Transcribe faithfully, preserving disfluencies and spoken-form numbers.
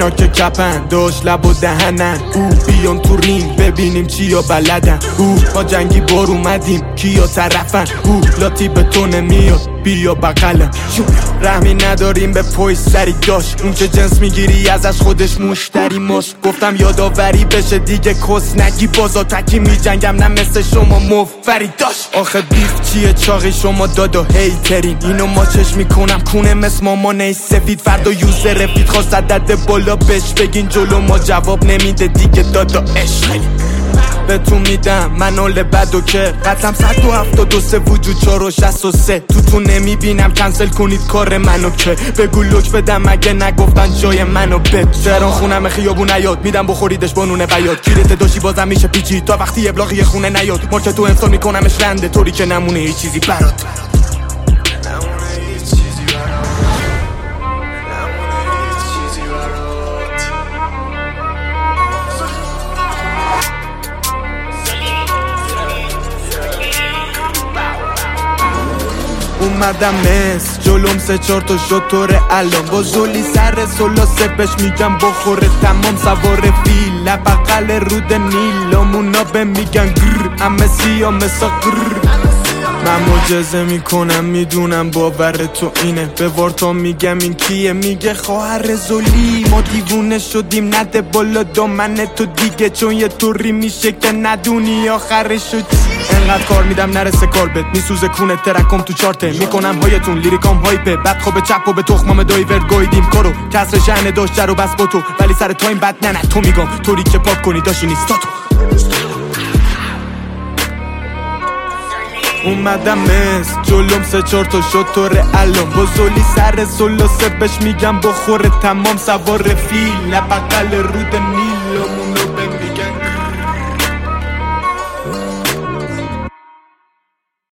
اینا که کپن داشت لب و دهنن. او بیان تو رینگ ببینیم چیا بلدن. او ما جنگی بار اومدیم کیا طرفن. او لاتی به تو نمیاد بیا بغلم. رحمی نداریم به پوی سری داشت. اون چه جنس میگیری ازش خودش مشتری ماست. گفتم یادآوری بشه دیگه کس نگی بازا تکی میجنگم نه مثل شما مفری داشت. آخه بیف چیه چاقی شما دادا هیترین. اینو ما چش میکنم کونه مثل مامانه سفید. فردا یوزر رفید خواست عدد بالا بش بگین جلو ما جواب نمیده دیگه دادا عشقی به تو میدم من اول بدو که قطعم صد و هفتاد و سه وجود چار و شست و سه. تو تو نمیبینم کنسل کنید کار منو که بگو لوک بدم اگه نگفتن جای منو بد. شهران خونم خیابون نیاد میدم بخوریدش بانونه بیاد. گیرت داشی بازم میشه پیچی تا وقتی ابلاغی خونه نیاد. مارکت تو انسان میکنمش رنده طوری که نمونه هیچ چیزی برات. اومدم مصر جلوم سه چار تا شطوره الان با زولی سر سولا سپش میگم بخوره تمام سوار فیل لبقل رود نیلامونا به میگن گر همه سیا مسا گر. من معجزه میکنم میدونم باور تو اینه. به وارتا میگم این کیه میگه خواهر زولی. ما دیوونه شدیم نده بالا دامن تو دیگه چون یه طوری میشه که ندونی آخرشو چی. انقدر کار میدم نرسه کار بد میسوزه کونه ترکم تو چارته میکنم هایتون لیریکام هایپه بعد خوب چپ و به تخمام دایور گویدیم کارو کسر شهن داشت جر و بس با تو ولی سر تایم بد نه نه تو میگم طوری که پاک کنی داشتی نیست تا تو. اومدم مصر جلوم سه چار تا شطوره الان با زولی سر سولا سه بش میگم بخوره تمام سوار فیل لبقل رود نیلامون